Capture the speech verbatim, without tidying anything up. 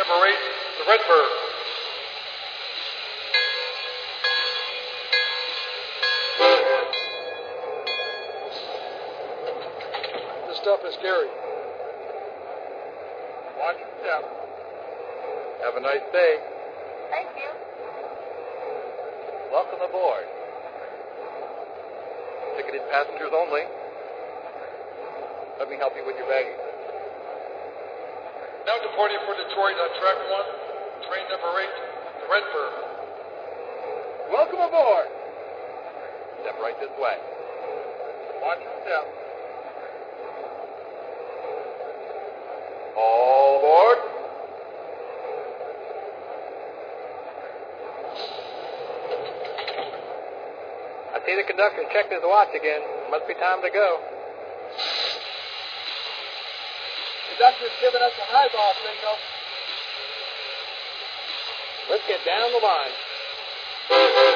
number eight, the Redbird. This stuff is scary. Watch your step. Have a nice day. Thank you. Welcome aboard. Ticketed passengers only. Let me help you with your baggage. Now departing for Detroit on track one, train number eight, the Redbird. Welcome aboard. Step right this way. Watch your step. All aboard. I see the conductor checked his watch again. Must be time to go. Conductor's giving us a highball signal. Let's get down the line.